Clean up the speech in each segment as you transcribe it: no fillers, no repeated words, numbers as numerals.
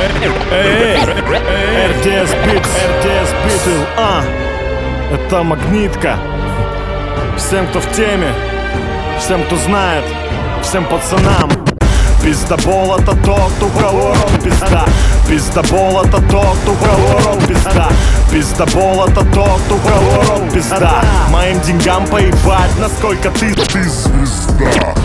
РДС Beats, это Магнитка. Всем, кто в теме, всем, кто знает, всем пацанам. Пиздобол — это тот, у кого рот пизда. Пиздобол — это тот, у кого рот пизда. Пиздобол — это тот, у кого рот пизда. Моим деньгам поебать, насколько ты звезда.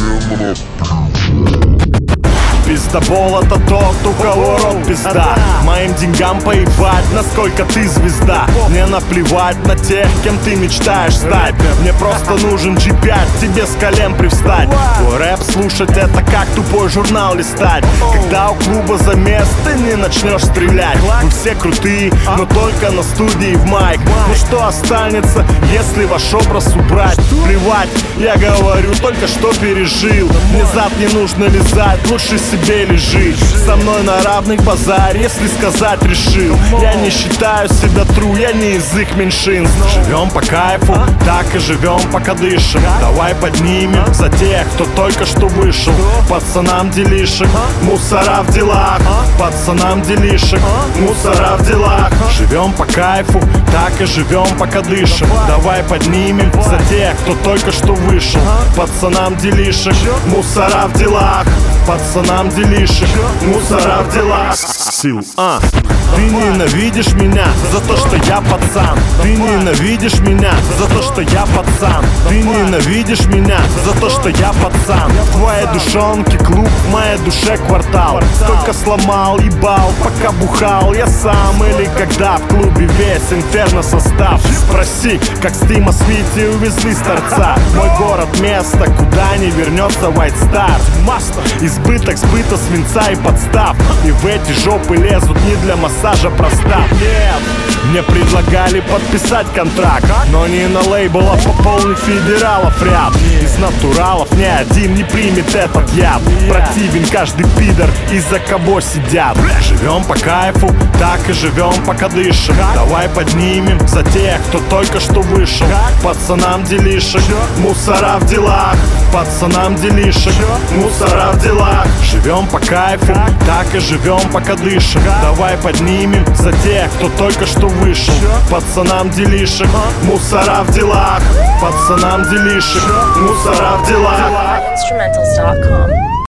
Пиздобол — это тот, у кого рот пизда. Моим деньгам поебать, насколько ты звезда. Мне наплевать на тех, кем ты мечтаешь стать. Мне просто нужен G5, тебе с колен привстать. Твой рэп слушать — это как тупой журнал листать. Когда у клуба замес, ты не начнешь стрелять. Вы все крутые, но только на студии в майк. Ну что останется, если ваш образ убрать? Плевать, я говорю, только что пережил. Мне зад не нужно лизать, лучше себе лежи. Со мной на равных базар, если сказать решил. Я не считаю себя true, я не из их меньшинств. Живем по кайфу, так и живем, пока дышим. Давай поднимем за тех, кто только что вышел. Пацанам делишек, мусора в делах. Пацанам делишек, мусора в делах. Живем по кайфу, так и живем, пока дышим. Давай поднимем за тех, кто только что вышел. Пацанам делишек, мусора в делах. Пацанам делишек, мусора в делах. Сил, Ты ненавидишь меня за то, что я пацан. Ты ненавидишь меня за то, что я пацан. Ты ненавидишь меня за то, что я пацан. В твоей душонке клуб, в моей душе квартал. Сколько сломал, ебал, пока бухал я сам. Или когда в клубе весь инферно состав. Спроси, как Стима Свити увезли с торца. Мой город — место, куда не вернется White Star. Избыток сбыта свинца и подстав. И в эти жопы лезут не для массажа простав. Нет, мне предлагали подписать контракт, но не на лейбл, а пополнить федералов ряд. Из натуралов ни один не примет этот яд. Противен каждый пидор, из-за кого сидят. Живем по кайфу, так и живем, пока дышим. Давай поднимем за тех, кто только что вышел. Пацанам делишек, мусора в делах. Пацанам делишек, мусора в делах. Живем по кайфу, так и живем, пока дышим. Давай поднимем за тех, кто только что вышел. Пацанам делишек, мусора в делах. Пацанам делишек, мусора в делах. Instrumentals.com